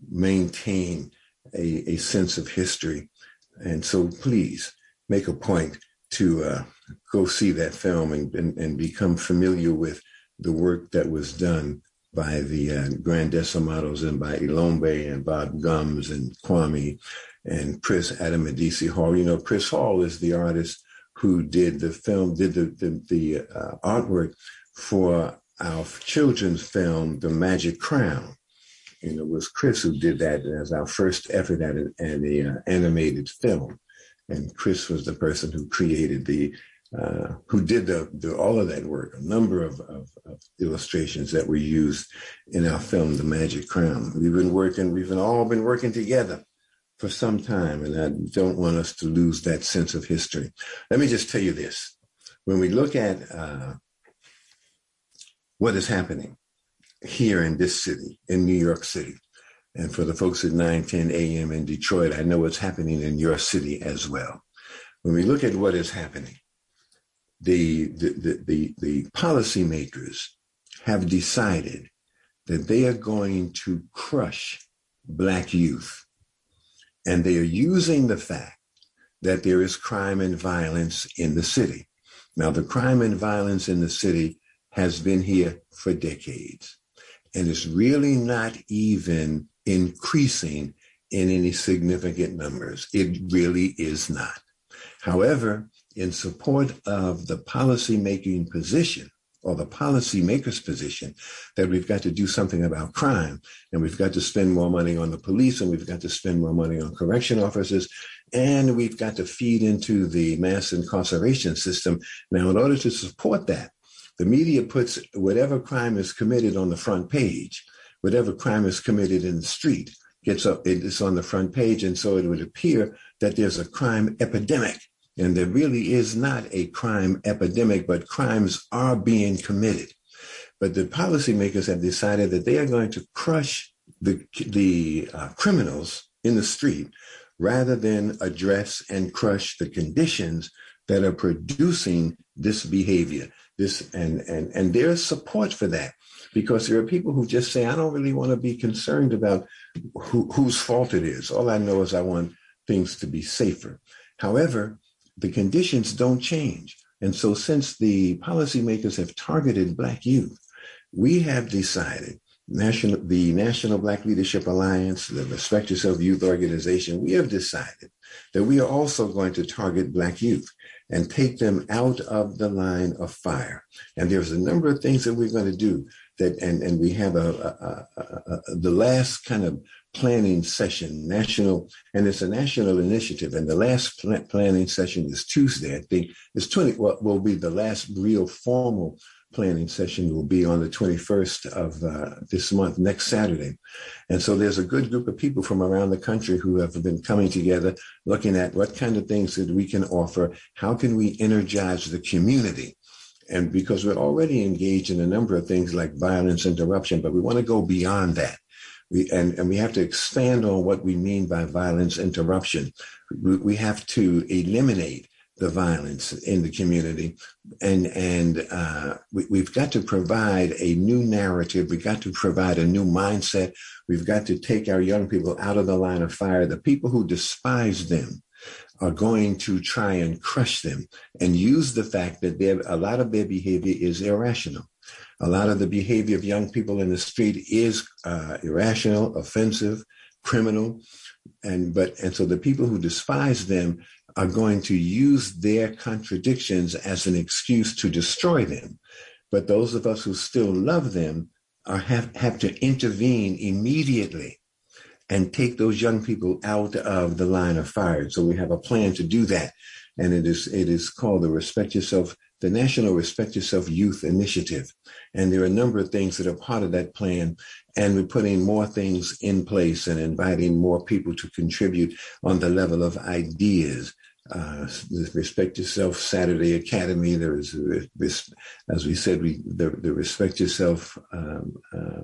maintain a, a sense of history. And so please make a point to uh, go see that film and, and, and become familiar with the work that was done by the uh, Grand Decimados and by Ilombe and Bob Gums and Kwame and Chris Adamedisi Hall. You know, Chris Hall is the artist who did the film, did the, the, the uh, artwork for our children's film, The Magic Crown. And it was Chris who did that as our first effort at an at a, uh, animated film. And Chris was the person who created the, uh, who did the, the all of that work, a number of, of, of illustrations that were used in our film, The Magic Crown. We've been working, we've been all been working together for some time, and I don't want us to lose that sense of history. Let me just tell you this. When we look at uh, what is happening here in this city, in New York City, and for the folks at nine ten a.m. in Detroit, I know what's happening in your city as well. When we look at what is happening, the, the, the, the, the policymakers have decided that they are going to crush Black youth. And they are using the fact that there is crime and violence in the city. Now, the crime and violence in the city has been here for decades, and it's really not even increasing in any significant numbers. It really is not. However, in support of the policymaking position, or the policymaker's position, that we've got to do something about crime, and we've got to spend more money on the police, and we've got to spend more money on correction officers, and we've got to feed into the mass incarceration system. Now, in order to support that, the media puts whatever crime is committed on the front page, whatever crime is committed in the street gets up, it's on the front page, and so it would appear that there's a crime epidemic. And there really is not a crime epidemic, but crimes are being committed. But the policymakers have decided that they are going to crush the, the uh, criminals in the street rather than address and crush the conditions that are producing this behavior. This and, and, and there's support for that, because there are people who just say, I don't really want to be concerned about who, whose fault it is. All I know is I want things to be safer. However, the conditions don't change. And so since the policymakers have targeted Black youth, we have decided, national, the National Black Leadership Alliance, the Respect Yourself Youth Organization, we have decided that we are also going to target Black youth and take them out of the line of fire. And there's a number of things that we're going to do that, and, and we have a, a, a, a the last kind of planning session, national, and it's a national initiative. And the last pl- planning session is Tuesday, I think. It's twenty, well, will be the last real formal planning session will be on the twenty-first of uh, this month, next Saturday. And so there's a good group of people from around the country who have been coming together, looking at what kind of things that we can offer. How can we energize the community And because we're already engaged in a number of things like violence interruption, but we want to go beyond that. We, and, and we have to expand on what we mean by violence interruption. We, we have to eliminate the violence in the community. And, and uh, we, we've got to provide a new narrative. We've got to provide a new mindset. We've got to take our young people out of the line of fire. The people who despise them are going to try and crush them and use the fact that a lot of their behavior is irrational. A lot of the behavior of young people in the street is uh, irrational, offensive, criminal. And but and so the people who despise them are going to use their contradictions as an excuse to destroy them. But those of us who still love them are have, have to intervene immediately and take those young people out of the line of fire. So we have a plan to do that. And it is it is called the Respect Yourself, the National Respect Yourself Youth Initiative. And there are a number of things that are part of that plan. And we're putting more things in place and inviting more people to contribute on the level of ideas. Uh, the Respect Yourself Saturday Academy. There is, as we said, we the, the Respect Yourself um, uh,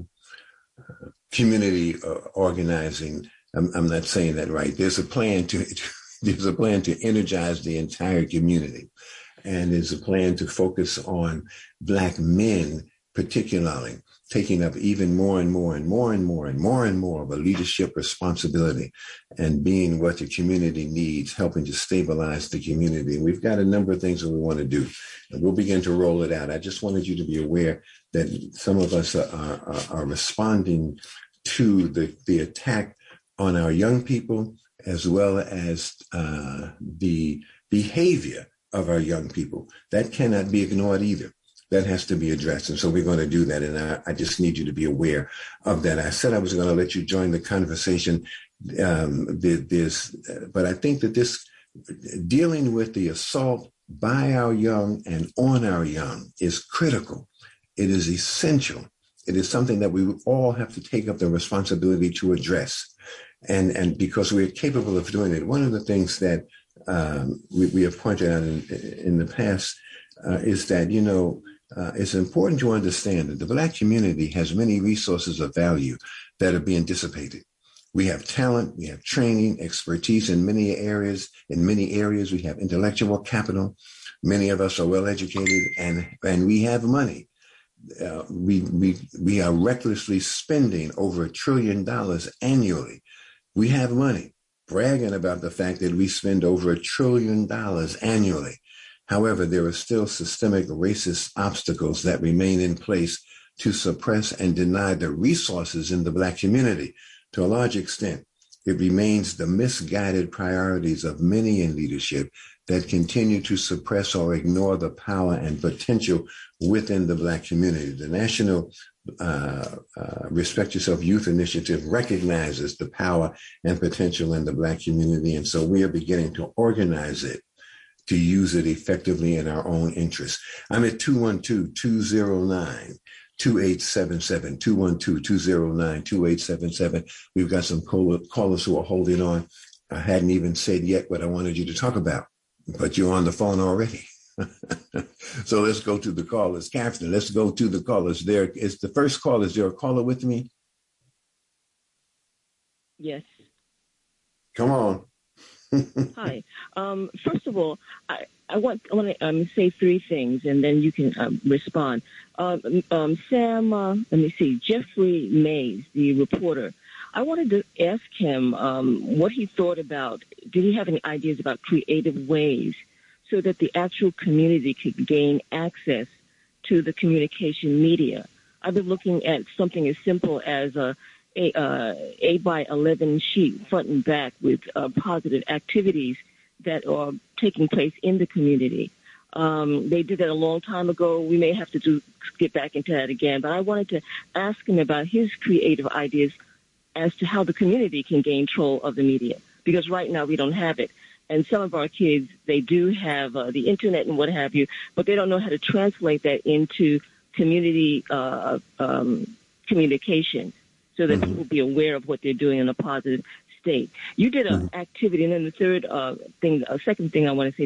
uh, community uh, organizing. I'm, I'm not saying that right. There's a plan to there's a plan to energize the entire community, and there's a plan to focus on Black men, particularly taking up even more and more and more and more and more and more of a leadership responsibility and being what the community needs, helping to stabilize the community. And we've got a number of things that we want to do, and we'll begin to roll it out. I just wanted you to be aware that some of us are, are, are responding to the, the attack on our young people, as well as uh, the behavior of our young people. That cannot be ignored either. That has to be addressed. And so we're going to do that. And I, I just need you to be aware of that. I said I was going to let you join the conversation. Um, this, but I think that this dealing with the assault by our young and on our young is critical. It is essential. It is something that we all have to take up the responsibility to address. And, and because we're capable of doing it. One of the things that um, we, we have pointed out in, in the past uh, is that, you know, Uh, it's important to understand that the Black community has many resources of value that are being dissipated. We have talent, we have training, expertise in many areas. In many areas, we have intellectual capital. Many of us are well educated, and and we have money. Uh, we we we are recklessly spending over a trillion dollars annually. We have money, bragging about the fact that we spend over a trillion dollars annually. However, there are still systemic racist obstacles that remain in place to suppress and deny the resources in the Black community. To a large extent, it remains the misguided priorities of many in leadership that continue to suppress or ignore the power and potential within the Black community. The National uh, uh, Respect Yourself Youth Initiative recognizes the power and potential in the Black community, and so we are beginning to organize it to use it effectively in our own interest. I'm at two one two, two zero nine, two eight seven seven, two one two, two zero nine, two eight seven seven. We've got some callers who are holding on. I hadn't even said yet what I wanted you to talk about, but you're on the phone already. So let's go to the callers. Catherine, let's go to the callers. There is the first call. Is there a caller with me? Yes. Come on. Hi. Um, first of all, I, I want I want to um, say three things, and then you can um, respond. Um, um, Sam, uh, let me see, Jeffrey Mays, the reporter. I wanted to ask him um, what he thought about. Did he have any ideas about creative ways so that the actual community could gain access to the communication media? I've been looking at something as simple as a a uh, eight by eleven sheet front and back with uh, positive activities that are taking place in the community. Um, they did that a long time ago. We may have to do, get back into that again. But I wanted to ask him about his creative ideas as to how the community can gain control of the media, because right now we don't have it. And some of our kids, they do have uh, the internet and what have you, but they don't know how to translate that into community uh, um, communication, so that people be aware of what they're doing in a positive state. You did an activity, and then the third uh, thing, a second thing I want to say to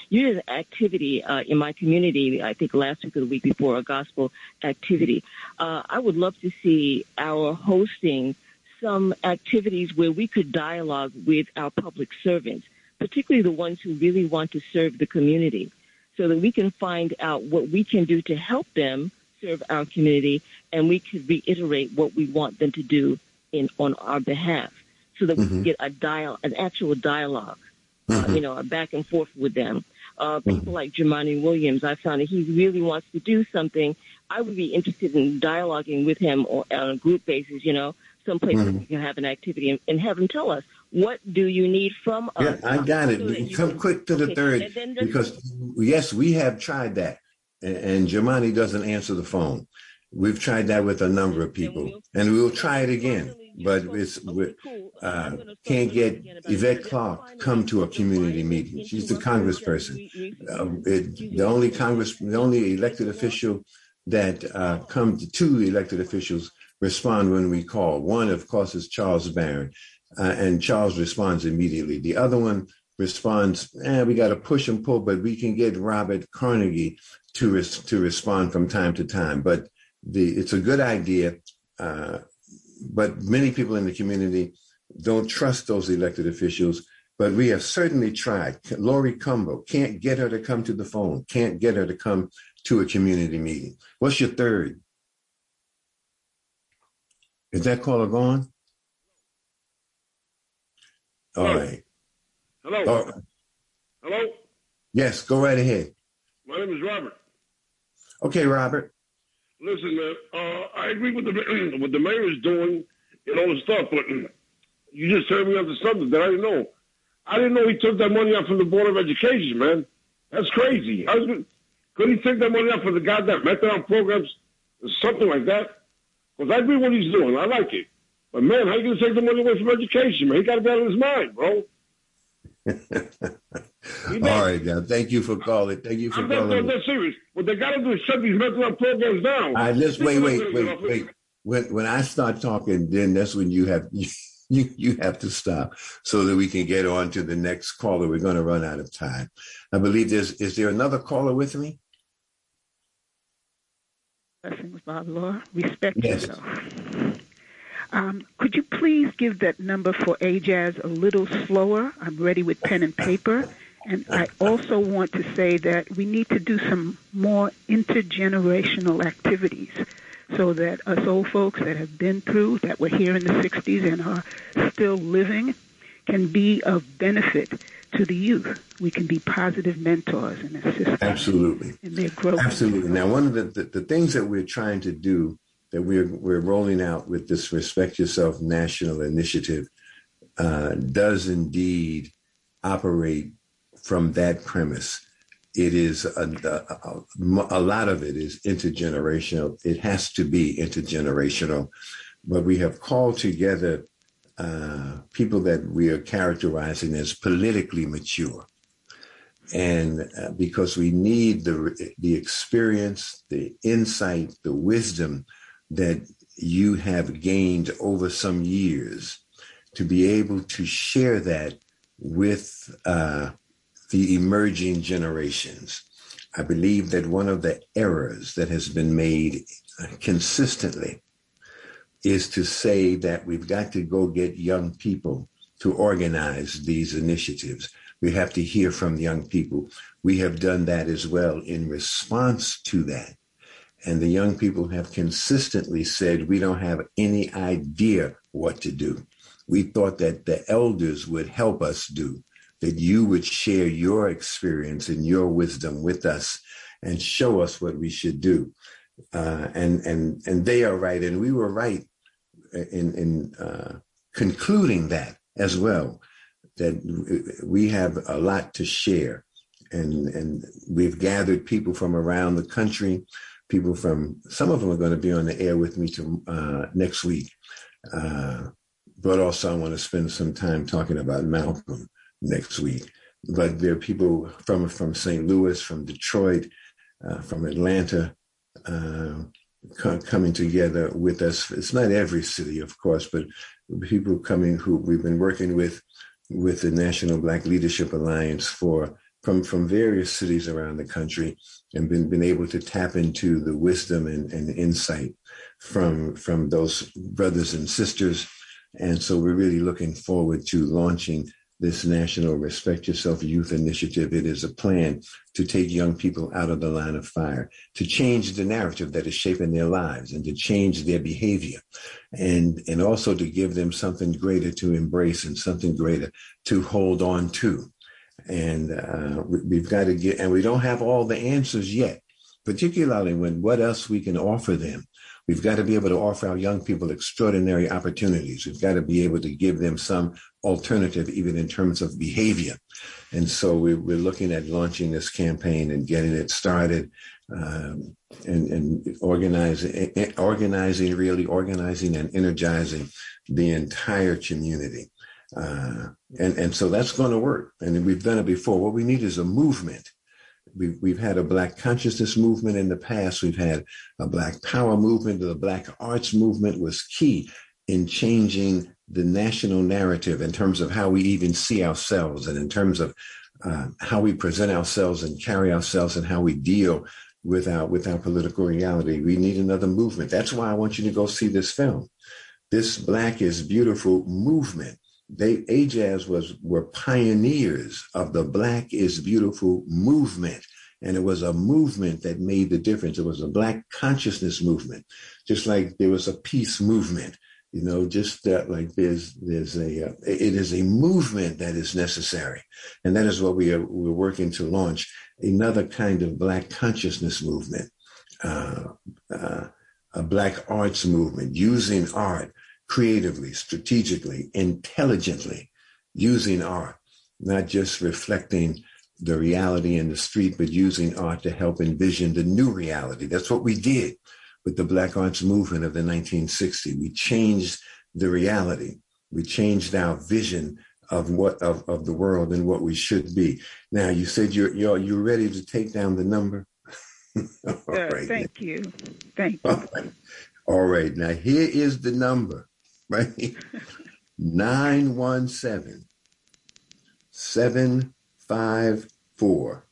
you did an activity uh, in my community, I think last week or the week before, a gospel activity. Uh, I would love to see our hosting some activities where we could dialogue with our public servants, particularly the ones who really want to serve the community, so that we can find out what we can do to help them serve our community, and we could reiterate what we want them to do in on our behalf, so that mm-hmm. we can get a dial, an actual dialogue, mm-hmm. uh, you know, a back and forth with them. Uh, people mm-hmm. like Jermani Williams, I found that he really wants to do something. I would be interested in dialoguing with him or, on a group basis, you know, someplace mm-hmm. where we can have an activity and, and have him tell us, what do you need from yeah, us? I got it. So Come can, quick to the okay. third, and then, because, yes, we have tried that, and, and Jermani doesn't answer the phone. We've tried that with a number of people, and we'll, and we'll try it again. But it's we uh, can't get Yvette Clarke come to a community meeting. She's the congressperson. Uh, it, the only Congress, the only elected official that uh, come to two elected officials respond when we call. One, of course, is Charles Barron, uh, and Charles responds immediately. The other one responds, eh, we got to push and pull, but we can get Robert Carnegie to res- to respond from time to time. But the it's a good idea. Uh, But many people in the community don't trust those elected officials. But we have certainly tried. Lori Cumbo, can't get her to come to the phone, can't get her to come to a community meeting. What's your third? Is that caller gone? All Hello. right. Hello. Oh. Hello. Yes, go right ahead. My name is Robert. Okay, Robert. Listen, man, uh, I agree with the what the mayor is doing and all the stuff, but you just turned me on to something that I didn't know. I didn't know he took that money out from the Board of Education, man. That's crazy. I was, could he take that money out for the goddamn methadone programs or something like that? Because I agree with what he's doing. I like it. But, man, how you going to take the money away from education, man? He got to be out of his mind, bro. All right, now, thank you for calling. Thank you for I'm calling. I'm not serious. What they got to do is shut these mental programs down. All right, let's wait, wait, wait, wait. When when I start talking, then that's when you have you you have to stop so that we can get on to the next caller. We're going to run out of time. I believe there's is there another caller with me? Blessings, Bob Law. Respect yes. yourself. Um, could you please give that number for A J A Z a little slower? I'm ready with pen and paper. And I also want to say that we need to do some more intergenerational activities so that us old folks that have been through, that were here in the sixties and are still living, can be of benefit to the youth. We can be positive mentors and assist them Absolutely. in their growth. Absolutely. Now, one of the, the, the things that we're trying to do, that we're we're rolling out with this Respect Yourself national initiative, uh, does indeed operate from that premise. It is a, a, a lot of it is intergenerational. It has to be intergenerational, but we have called together uh, people that we are characterizing as politically mature, and uh, because we need the the experience, the insight, the wisdom that you have gained over some years to be able to share that with uh, the emerging generations. I believe that one of the errors that has been made consistently is to say that we've got to go get young people to organize these initiatives. We have to hear from young people. We have done that as well in response to that. And the young people have consistently said, we don't have any idea what to do. We thought that the elders would help us do, that you would share your experience and your wisdom with us and show us what we should do. Uh, and, and, and they are right. And we were right in, in uh, concluding that as well, that we have a lot to share. And, and we've gathered people from around the country, people from, some of them are going to be on the air with me to, uh, next week. Uh, but also I want to spend some time talking about Malcolm next week. But there are people from, from Saint Louis, from Detroit, uh, from Atlanta, uh, co- coming together with us. It's not every city, of course, but people coming who we've been working with, with the National Black Leadership Alliance for from, from various cities around the country and been, been able to tap into the wisdom and, and insight from, from those brothers and sisters. And so we're really looking forward to launching this National Respect Yourself Youth Initiative. It is a plan to take young people out of the line of fire, to change the narrative that is shaping their lives and to change their behavior, and, and also to give them something greater to embrace and something greater to hold on to. And uh, we've got to get, and we don't have all the answers yet, particularly when what else we can offer them. We've got to be able to offer our young people extraordinary opportunities. We've got to be able to give them some alternative, even in terms of behavior. And so we, we're looking at launching this campaign and getting it started, um, and, and organizing, organizing, really organizing and energizing the entire community. Uh, and, and so that's going to work. And we've done it before. What we need is a movement. We've, we've had a Black consciousness movement in the past. We've had a Black power movement. The Black arts movement was key in changing the national narrative in terms of how we even see ourselves and in terms of uh, how we present ourselves and carry ourselves and how we deal with our, with our political reality. We need another movement. That's why I want you to go see this film. This Black is Beautiful movement. They, Ajaz was, were pioneers of the Black is Beautiful movement. And it was a movement that made the difference. It was a Black consciousness movement, just like there was a peace movement, you know, just uh, like there's, there's a, uh, it is a movement that is necessary. And that is what we are, we're working to launch, another kind of Black consciousness movement, uh, uh, a Black arts movement, using art creatively, strategically, intelligently, using art, not just reflecting the reality in the street, but using art to help envision the new reality. That's what we did with the Black arts movement of the nineteen sixties. We changed the reality. We changed our vision of what of, of the world and what we should be. Now, you said you're you're you're ready to take down the number. All uh, right, thank then. you. Thank you. All right. All right. Now, here is the number. Right? nine one seven, seven five four,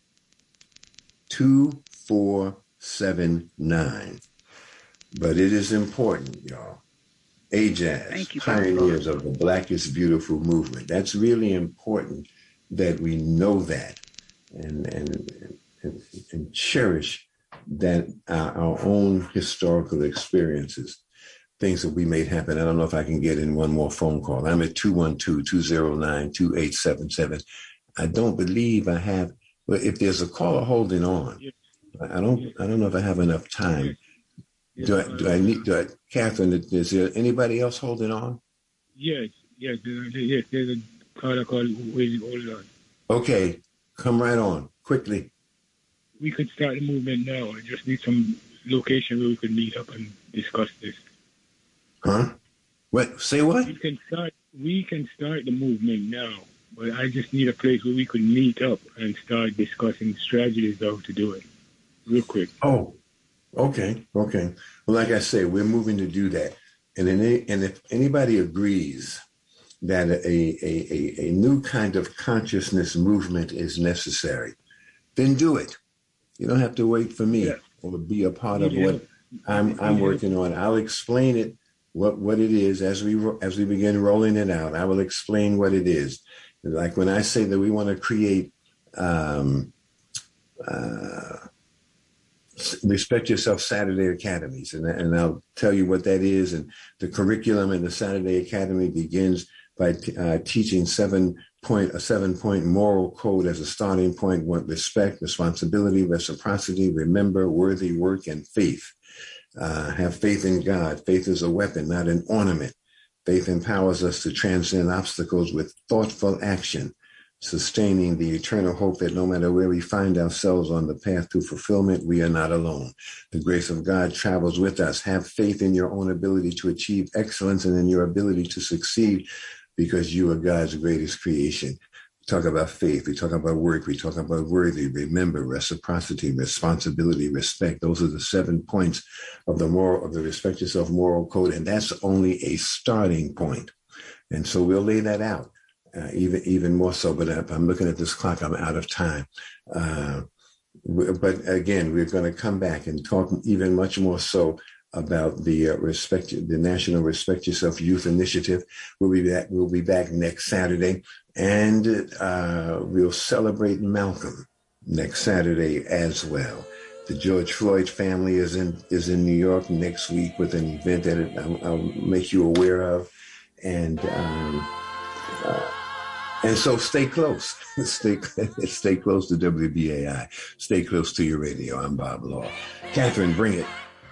two four seven nine. But it is important, y'all. Ajaz, you, pioneers of the Black is Beautiful movement. That's really important that we know that and and and, and cherish that uh, our own historical experiences, things that we made happen. I don't know if I can get in one more phone call. I'm at two one two, two zero nine, two eight seven seven. I don't believe I have, but if there's a caller holding on, I don't I don't know if I have enough time. Do I, do I need, do I, Catherine, is there anybody else holding on? Yes, yes, yes, there's a caller called waiting, hold on. Okay, come right on, quickly. We could start the movement now. I just need some location where we could meet up and discuss this. Huh? What? Say what? We can start. We can start the movement now, but I just need a place where we could meet up and start discussing strategies how to do it, real quick. Oh, okay, okay. Well, like I say, we're moving to do that, and any, and if anybody agrees that a, a a a new kind of consciousness movement is necessary, then do it. You don't have to wait for me yeah. or be a part of yeah. what I'm I'm working on. I'll explain it. What, what it is as we as we begin rolling it out. I will explain what it is. Like when I say that we want to create um, uh, Respect Yourself Saturday Academies, and, and I'll tell you what that is. And the curriculum in the Saturday Academy begins by t- uh, teaching seven point a seven point moral code as a starting point: what respect, responsibility, reciprocity, remember, worthy, work, and faith. Uh, have faith in God. Faith is a weapon, not an ornament. Faith empowers us to transcend obstacles with thoughtful action, sustaining the eternal hope that no matter where we find ourselves on the path to fulfillment, we are not alone. The grace of God travels with us. Have faith in your own ability to achieve excellence and in your ability to succeed because you are God's greatest creation. Talk about faith. We talk about work. We talk about worthy, remember, reciprocity, responsibility, respect. Those are the seven points of the moral of the Respect Yourself moral code, and that's only a starting point. And so we'll lay that out. uh, even even more so. But if I'm looking at this clock, I'm out of time. Uh, but again, we're going to come back and talk even much more so about the uh, respect, the National Respect Yourself Youth Initiative. We'll be back. We'll be back next Saturday, and uh, we'll celebrate Malcolm next Saturday as well. The George Floyd family is in is in New York next week with an event that I'll, I'll make you aware of, and um, uh, and so stay close, stay stay close to W B A I, stay close to your radio. I'm Bob Law. Catherine, bring it.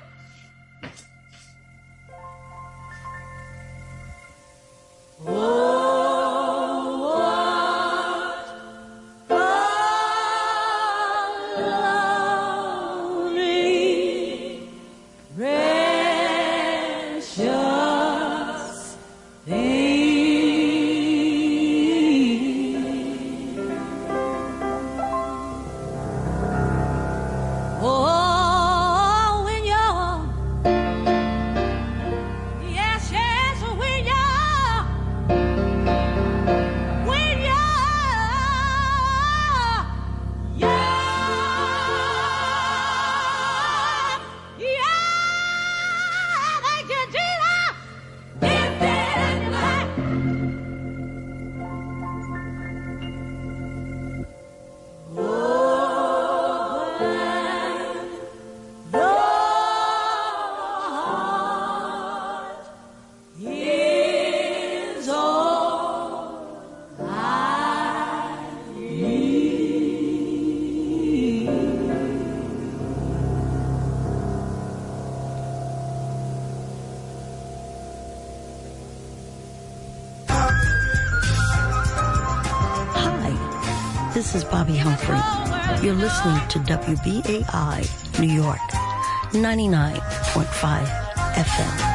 This is Bobby Humphrey. You're listening to W B A I New York, ninety-nine point five F M.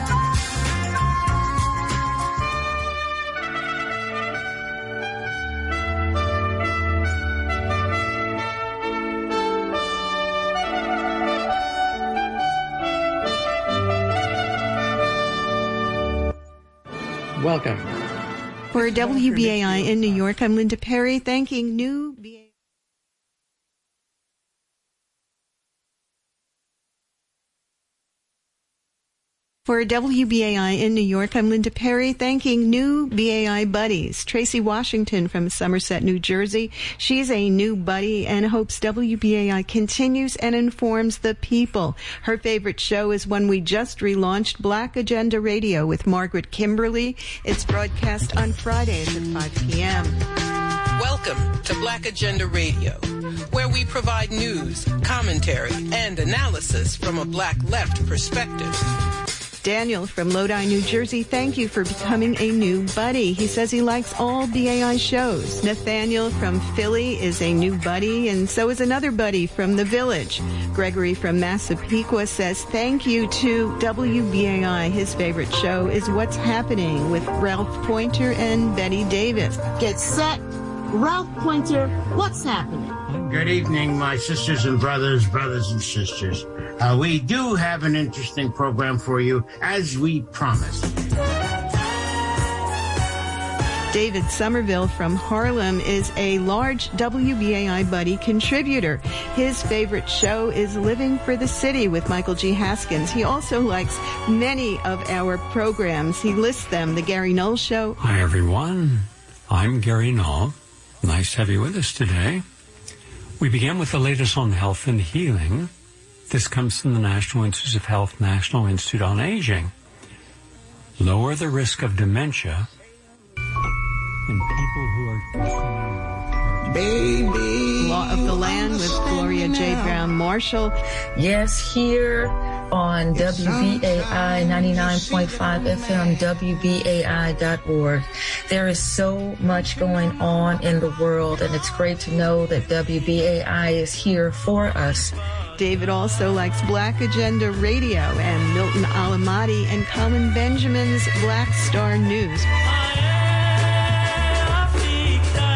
Welcome. For W B A I in New York, I'm Linda Perry, thanking new B A I. For W B A I in New York, I'm Linda Perry, thanking new B A I buddies. Tracy Washington from Somerset, New Jersey. She's a new buddy and hopes W B A I continues and informs the people. Her favorite show is one we just relaunched, Black Agenda Radio with Margaret Kimberly. It's broadcast on Fridays at five p.m. Welcome to Black Agenda Radio, where we provide news, commentary, and analysis from a black left perspective. Daniel from Lodi, New Jersey, thank you for becoming a new buddy. He says he likes all B A I shows. Nathaniel from Philly is a new buddy, and so is another buddy from the Village. Gregory from Massapequa says thank you to W B A I. His favorite show is What's Happening with Ralph Pointer and Betty Davis. Get set. Ralph Pointer, what's happening? Good evening, my sisters and brothers, brothers and sisters. Uh, we do have an interesting program for you, as we promised. David Somerville from Harlem is a large W B A I buddy contributor. His favorite show is Living for the City with Michael G. Haskins. He also likes many of our programs. He lists them: The Gary Null Show. Hi, everyone. I'm Gary Null. Nice to have you with us today. We begin with the latest on health and healing. This comes from the National Institutes of Health, National Institute on Aging. Lower the risk of dementia in people who are... Baby. Law of the Land with Gloria J. Brown Marshall. Yes, here on W B A I ninety-nine point five F M, W B A I dot org. There is so much going on in the world, and it's great to know that W B A I is here for us. David also likes Black Agenda Radio and Milton Alamati and Colin Benjamin's Black Star News.